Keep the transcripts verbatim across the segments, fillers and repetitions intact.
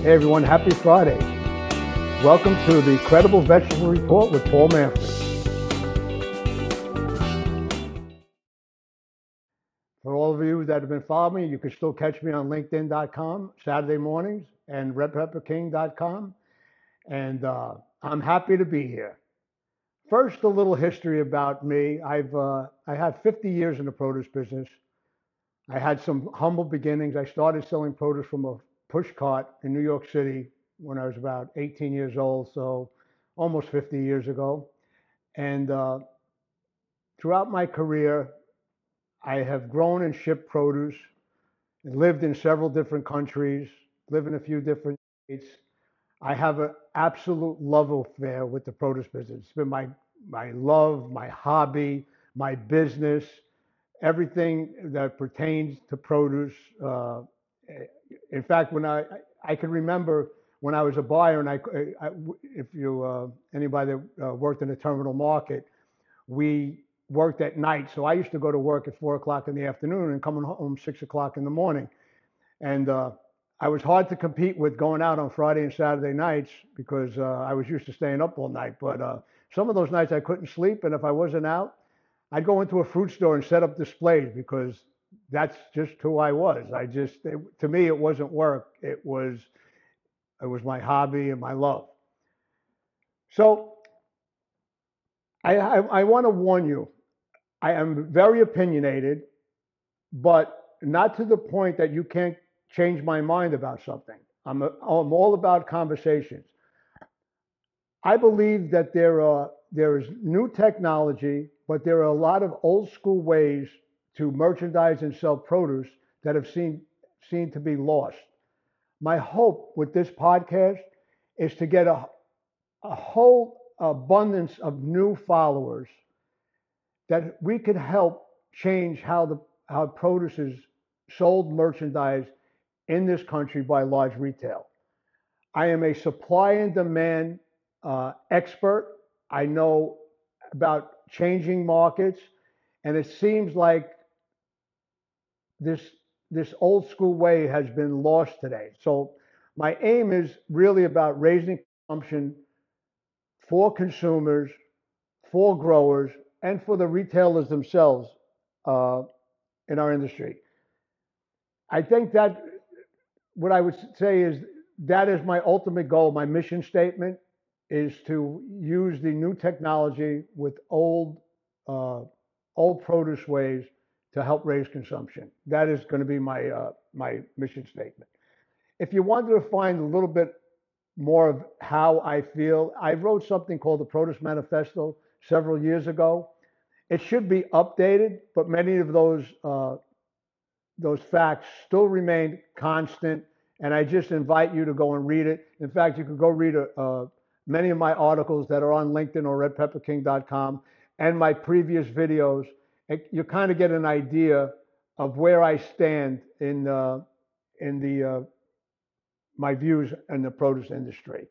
Hey everyone, happy Friday. Welcome to the Credible Vegetable Report with Paul Manfred. For all of you that have been following me, you can still catch me on LinkedIn dot com Saturday mornings and red pepper king dot com. And uh, I'm happy to be here. First, a little history about me. I've uh, I had fifty years in the produce business. I had some humble beginnings. I started selling produce from a push cart in New York City when I was about eighteen years old, so almost fifty years ago. And uh, throughout my career, I have grown and shipped produce, and lived in several different countries, lived in a few different states. I have an absolute love affair with the produce business. It's been my my love, my hobby, my business, everything that pertains to produce. Uh, in fact, when I I can remember when I was a buyer, and I, I if you uh, anybody that uh, worked in the terminal market, we worked at night. So I used to go to work at four o'clock in the afternoon and coming home six o'clock in the morning. And uh, I was hard to compete with going out on Friday and Saturday nights because uh, I was used to staying up all night. But uh, some of those nights I couldn't sleep, and if I wasn't out, I'd go into a fruit store and set up displays because that's just who I was. I just, it, to me, it wasn't work. It was, it was my hobby and my love. So I, I, I want to warn you. I am very opinionated, but not to the point that you can't change my mind about something. I'm, a, I'm all about conversations. I believe that there are there is new technology, but there are a lot of old school ways to merchandise and sell produce that have seen seen to be lost. My hope with this podcast is to get a, a whole abundance of new followers that we could help change how the how produce is sold, merchandised in this country by large retail. I am a supply and demand uh, expert. I know about changing markets, and it seems like this this old school way has been lost today. So my aim is really about raising consumption for consumers, for growers, and for the retailers themselves uh, in our industry. I think that what I would say is that is my ultimate goal. My mission statement is to use the new technology with old uh, old produce ways to help raise consumption. That is going to be my uh, my mission statement. If you wanted to find a little bit more of how I feel, I wrote something called the Produce Manifesto several years ago. It should be updated, but many of those uh, those facts still remain constant. And I just invite you to go and read it. In fact, you can go read a, uh, many of my articles that are on LinkedIn or red pepper king dot com and my previous videos. And you kind of get an idea of where I stand in uh, in the uh, my views in the produce industry.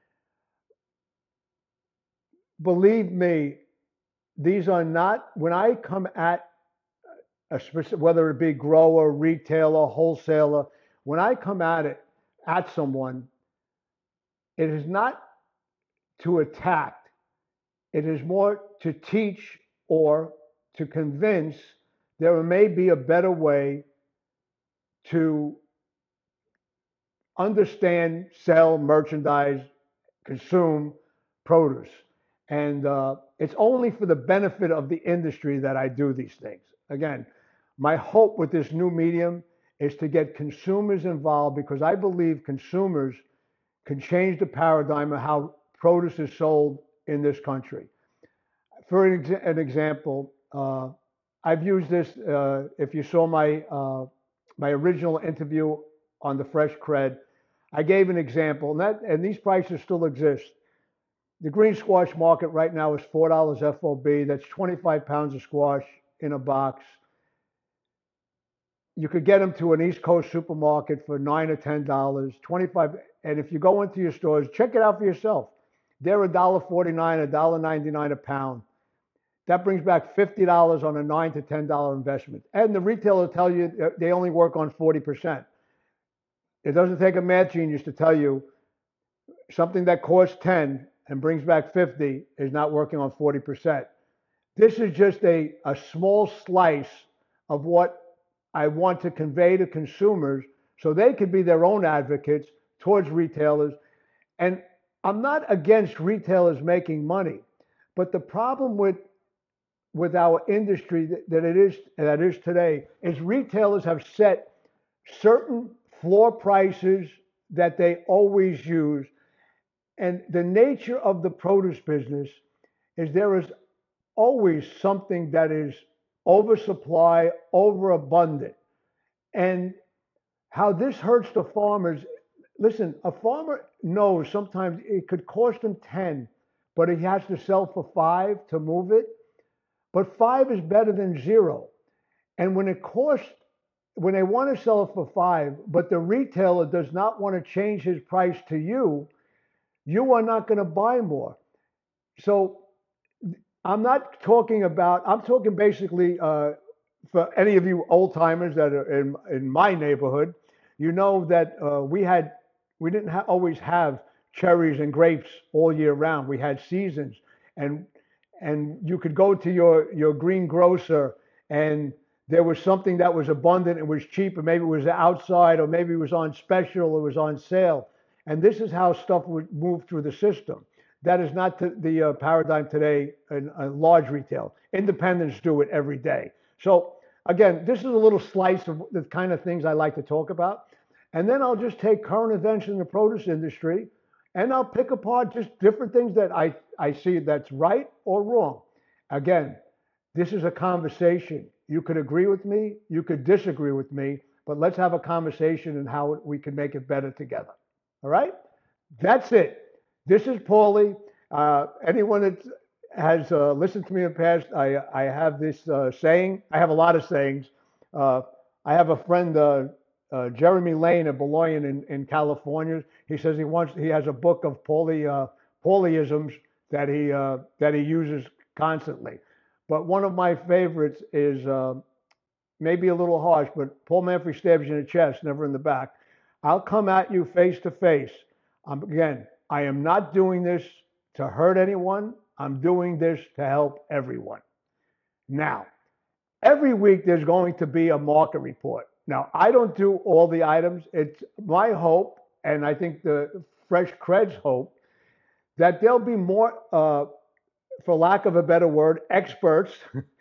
Believe me, these are not, when I come at a specific, whether it be grower, retailer, wholesaler, when I come at it at someone, it is not to attack. It is more to teach or to convince there may be a better way to understand, sell, merchandise, consume produce. And uh, it's only for the benefit of the industry that I do these things. Again, my hope with this new medium is to get consumers involved because I believe consumers can change the paradigm of how produce is sold in this country. For an, ex- an example, uh, I've used this. Uh, if you saw my uh, my original interview on the Fresh Cred, I gave an example, and that and these prices still exist. The green squash market right now is four dollars F O B. That's twenty-five pounds of squash in a box. You could get them to an East Coast supermarket for nine or ten dollars, twenty-five. And if you go into your stores, check it out for yourself. They're a dollar forty-nine, a dollar ninety-nine a pound. That brings back fifty dollars on a nine to ten dollar investment. And the retailer will tell you they only work on forty percent. It doesn't take a math genius to tell you something that costs ten and brings back fifty is not working on forty percent. This is just a, a small slice of what I want to convey to consumers so they can be their own advocates towards retailers. And I'm not against retailers making money, but the problem with with our industry that, that it is that is today is retailers have set certain floor prices that they always use. And the nature of the produce business is there is always something that is oversupply, overabundant. And how this hurts the farmers, listen, a farmer knows sometimes it could cost him ten, but he has to sell for five to move it. But five is better than zero. And when it costs, when they want to sell it for five, but the retailer does not want to change his price to you, you are not going to buy more. So I'm not talking about, I'm talking basically uh, for any of you old timers that are in, in my neighborhood, you know that uh, we had, we didn't ha- always have cherries and grapes all year round. We had seasons, and and you could go to your, your greengrocer and there was something that was abundant and was cheap, or maybe it was outside, or maybe it was on special, or it was on sale. And this is how stuff would move through the system. That is not the, the uh, paradigm today in, in large retail. Independents do it every day. So again, this is a little slice of the kind of things I like to talk about. And then I'll just take current events in the produce industry and I'll pick apart just different things that I, I see that's right or wrong. Again, this is a conversation. You could agree with me, you could disagree with me, but let's have a conversation and how we can make it better together. All right? That's it. This is Paulie. Uh, anyone that has uh, listened to me in the past, I, I have this uh, saying. I have a lot of sayings. Uh, I have a friend, uh, uh, Jeremy Lane of Beloit in, in California. He says he wants. He has a book of Paulie uh, Paulieisms that he uh, that he uses constantly. But one of my favorites is uh, maybe a little harsh, but Paul Manfrey stabs you in the chest, never in the back. I'll come at you face to face. Um, again, I am not doing this to hurt anyone. I'm doing this to help everyone. Now, every week there's going to be a market report. Now, I don't do all the items. It's my hope, and I think the Fresh Creds hope, that there'll be more, uh, for lack of a better word, experts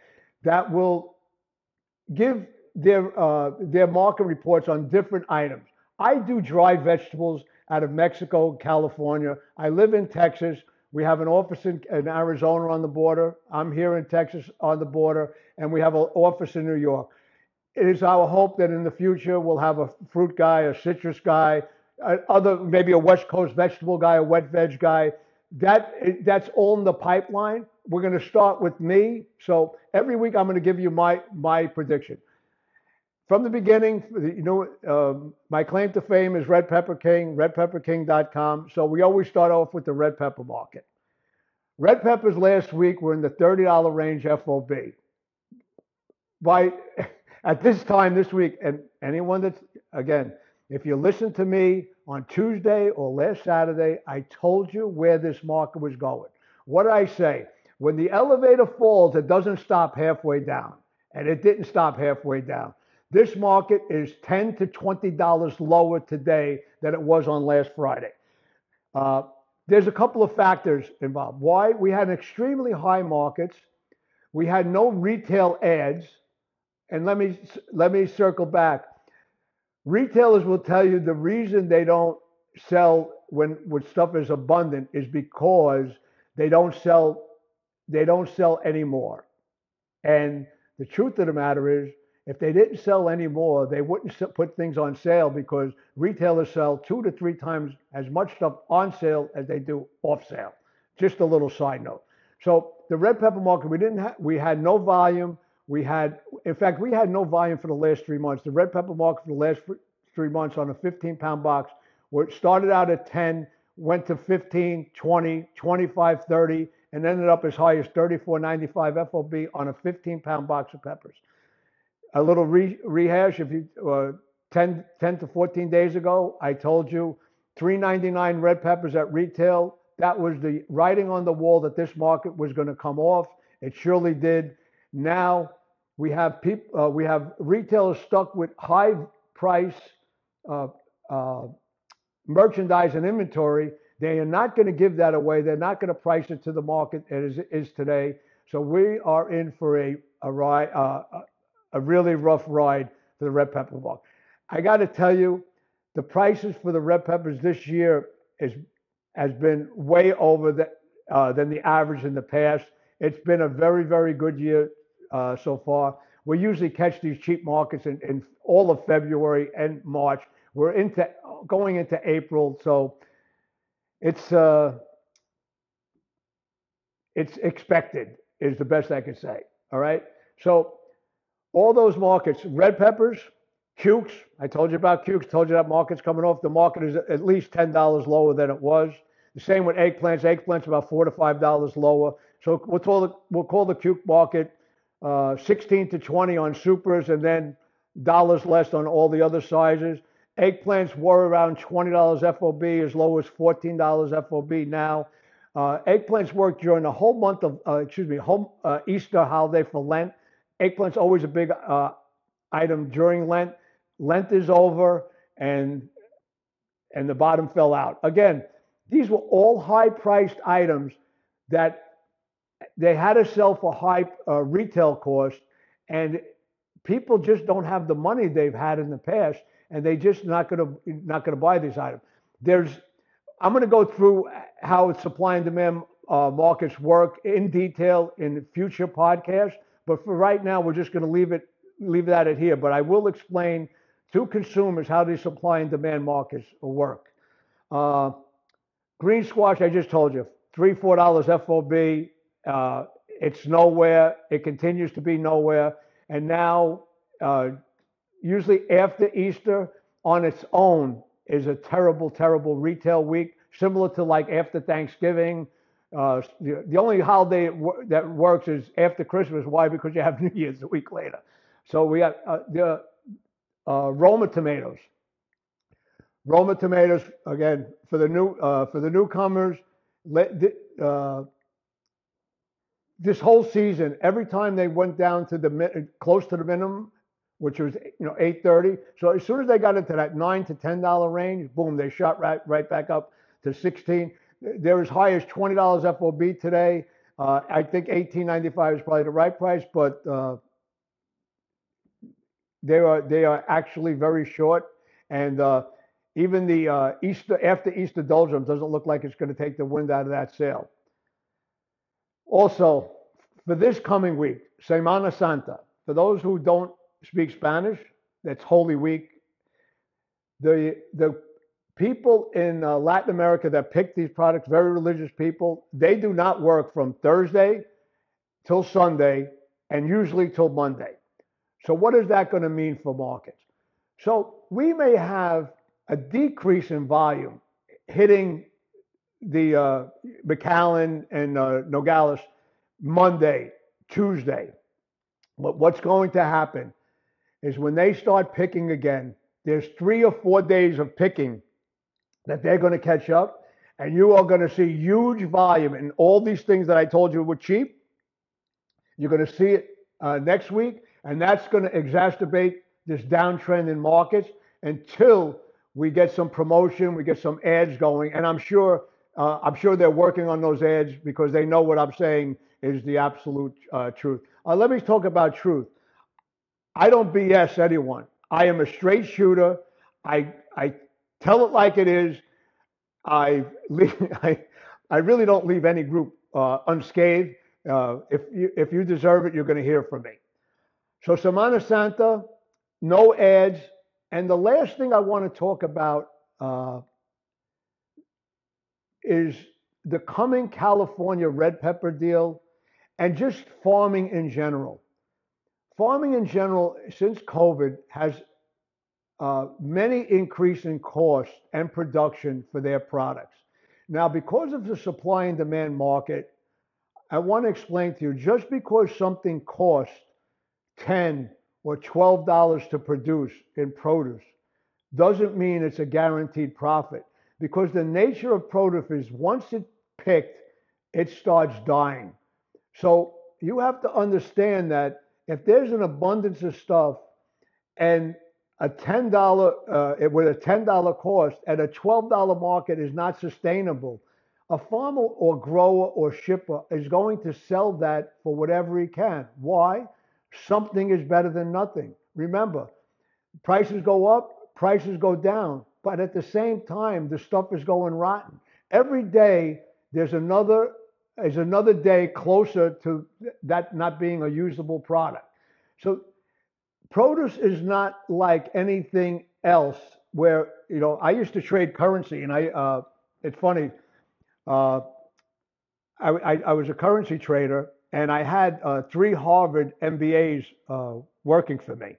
that will give their uh, their market reports on different items. I do dry vegetables out of Mexico, California. I live in Texas. We have an office in, in Arizona on the border. I'm here in Texas on the border, and we have an office in New York. It is our hope that in the future we'll have a fruit guy, a citrus guy, a, other maybe a West Coast vegetable guy, a wet veg guy. That that's all in the pipeline. We're going to start with me. So every week I'm going to give you my my prediction. From the beginning, you know, um, my claim to fame is Red Pepper King, red pepper king dot com. So we always start off with the red pepper market. Red peppers last week were in the thirty dollar range F O B. By at this time this week, and anyone that's, again, if you listen to me on Tuesday or last Saturday, I told you where this market was going. What did I say? When the elevator falls, it doesn't stop halfway down. And it didn't stop halfway down. This market is ten to twenty dollars lower today than it was on last Friday. Uh, there's a couple of factors involved. Why? We had extremely high markets. We had no retail ads. And let me let me circle back. Retailers will tell you the reason they don't sell when, when stuff is abundant is because they don't sell they don't sell anymore. And the truth of the matter is, if they didn't sell anymore, they wouldn't put things on sale, because retailers sell two to three times as much stuff on sale as they do off sale. Just a little side note. So the red pepper market, we didn't have, we had no volume. We had, in fact, we had no volume for the last three months. The red pepper market for the last three months on a fifteen pound box, where it started out at ten, went to fifteen, twenty, twenty-five, thirty, and ended up as high as thirty-four ninety-five F O B on a fifteen pound box of peppers. A little re- rehash, if you, uh, ten, ten to fourteen days ago, I told you three ninety-nine red peppers at retail. That was the writing on the wall that this market was going to come off. It surely did. Now we have people, uh, we have retailers stuck with high price uh, uh, merchandise and inventory. They are not going to give that away. They're not going to price it to the market as it is today. So we are in for a a ride, uh, a really rough ride for the red pepper market. I got to tell you, the prices for the red peppers this year is has been way over the, uh, than the average in the past. It's been a very, very good year uh, so far. We usually catch these cheap markets in, in all of February and March. We're into going into April, so it's uh, it's expected is the best I can say. All right, so all those markets, red peppers, cukes. I told you about cukes. Told you that market's coming off. The market is at least ten dollars lower than it was. The same with eggplants. Eggplants about four to five dollars lower. So we'll call the we'll call the cuke market uh, sixteen to twenty on supers, and then dollars less on all the other sizes. Eggplants were around twenty dollars F O B, as low as fourteen dollars F O B now. Uh, eggplants work during the whole month of, uh, excuse me, whole uh, Easter holiday for Lent. Eggplants always a big uh, item during Lent. Lent is over, and and the bottom fell out. Again, these were all high-priced items that they had to sell for high uh, retail cost, and people just don't have the money they've had in the past, and they just not going to not going to buy these items. There's, I'm going to go through how supply and demand uh, markets work in detail in future podcasts, but for right now, we're just going to leave it leave that at here. But I will explain to consumers how these supply and demand markets work. Uh, green squash, I just told you, three four dollars F O B. Uh, it's nowhere. It continues to be nowhere. And now, uh, usually after Easter, on its own, is a terrible, terrible retail week, similar to like after Thanksgiving. Uh, the, the only holiday that works is after Christmas. Why? Because you have New Year's a week later. So we have uh, the uh, Roma tomatoes. Roma tomatoes, again, for the new uh, for the newcomers. Let, uh, this whole season, every time they went down to the close to the minimum, which was you know eight thirty. So as soon as they got into that nine to ten dollar range, boom, they shot right right back up to sixteen. They're as high as twenty dollars F O B today. Uh, I think eighteen ninety five is probably the right price, but uh, they are they are actually very short, and uh, even the uh, Easter after Easter doldrums doesn't look like it's going to take the wind out of that sail. Also, for this coming week, Semana Santa. For those who don't speak Spanish, that's Holy Week. The the people in uh, Latin America that pick these products, very religious people, they do not work from Thursday till Sunday and usually till Monday. So what is that going to mean for markets? So we may have a decrease in volume hitting the uh, McAllen and uh, Nogales Monday, Tuesday. But what's going to happen is when they start picking again, there's three or four days of picking that they're going to catch up, and you are going to see huge volume. And all these things that I told you were cheap, you're going to see it uh, next week, and that's going to exacerbate this downtrend in markets until we get some promotion, we get some ads going. And I'm sure, uh, I'm sure they're working on those ads because they know what I'm saying is the absolute uh, truth. Uh, let me talk about truth. I don't B S anyone. I am a straight shooter. I I tell it like it is. I leave, I, I really don't leave any group uh, unscathed. Uh, if you if you deserve it, you're going to hear from me. So Semana Santa, no ads, and the last thing I want to talk about uh, is the coming California red pepper deal, and just farming in general. Farming in general, since COVID, has uh, many increase in cost and production for their products. Now, because of the supply and demand market, I want to explain to you, just because something costs ten or twelve dollars to produce in produce, doesn't mean it's a guaranteed profit, because the nature of produce is once it's picked, it starts dying. So you have to understand that if there's an abundance of stuff and a ten dollars uh, with a ten dollars cost at a twelve dollars market is not sustainable, a farmer or grower or shipper is going to sell that for whatever he can. Why? Something is better than nothing. Remember, prices go up, prices go down, but at the same time, the stuff is going rotten. Every day, there's another is another day closer to that not being a usable product. So produce is not like anything else where, you know, I used to trade currency, and I, uh, it's funny, uh, I, I, I was a currency trader, and I had uh, three Harvard M B As uh, working for me.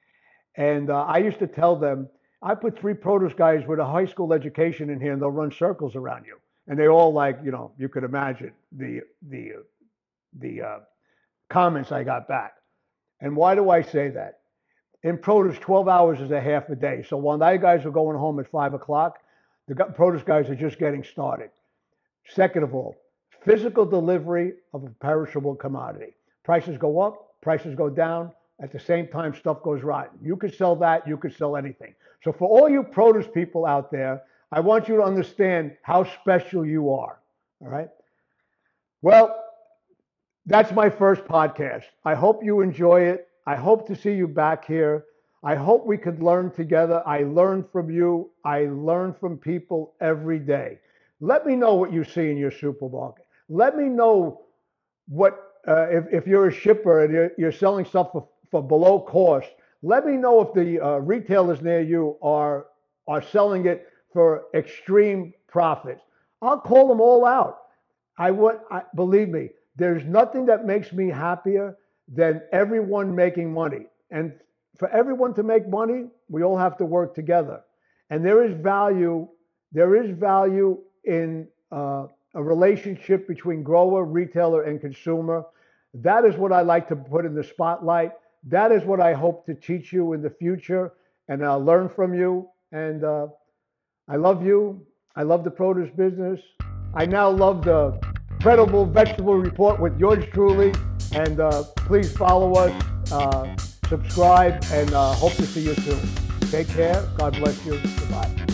And uh, I used to tell them, I put three produce guys with a high school education in here, and they'll run circles around you. And they all, like, you know, you could imagine the the the uh, comments I got back. And why do I say that? In produce, twelve hours is a half a day. So while my guys are going home at five o'clock, the produce guys are just getting started. Second of all, physical delivery of a perishable commodity. Prices go up, prices go down. At the same time, stuff goes rotten. You could sell that, you could sell anything. So for all you produce people out there, I want you to understand how special you are, all right? Well, that's my first podcast. I hope you enjoy it. I hope to see you back here. I hope we could learn together. I learn from you. I learn from people every day. Let me know what you see in your supermarket. Let me know what, uh, if, if you're a shipper and you're, you're selling stuff for, for below cost, let me know if the uh, retailers near you are, are selling it for extreme profits. I'll call them all out. I would, I, believe me, there's nothing that makes me happier than everyone making money. And for everyone to make money, we all have to work together. And there is value, there is value in uh, a relationship between grower, retailer, and consumer. That is what I like to put in the spotlight. That is what I hope to teach you in the future, and I'll learn from you. And uh, I love you. I love the produce business. I now love the Credible Vegetable Report with yours truly. And uh, please follow us, uh, subscribe, and uh, hope to see you soon. Take care. God bless you. Goodbye.